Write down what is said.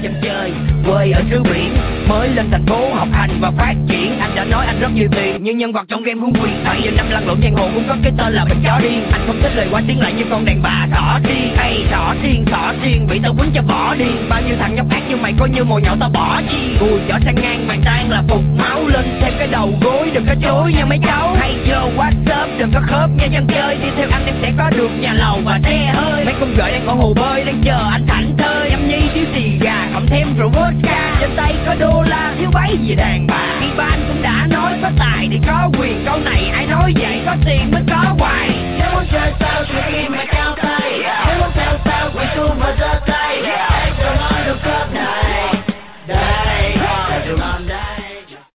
dân chơi, quê ở xứ biển, mới lên thành phố học hành và phát triển. Anh đã nói anh rất nhiều tiền, nhưng nhân vật trong game cũng quyền. 7 giờ 5 lăn lộn giang hồ cũng có cái tên là bạch chó điên. Anh không thích lời quá tiếng lại như con đàn bà thỏ thiên. Ây thỏ thiên, bị tao quýnh cho bỏ điên. Bao nhiêu thằng nhóc ác như mày coi như mồi nhậu tao bỏ chi. Cùi chỏ sang ngang bàn tan là phục máu lên thêm cái đầu gối, đừng có chối nha mấy cháu. Hay vô WhatsApp đừng có khớp nha dân chơi, đi theo anh em sẽ có được nhà lầu và xe hơi. Mấy con gợi đang ở hồ bơi đang chờ anh thảnh thơi. Nhâm nhi thiếu xì gà cộng thêm rượu vodka, trên tay có đô la thiếu váy gì đàn bà. Khi ban cũng đã nói có tài thì có quyền, câu này ai nói vậy có tiền mới có hoài.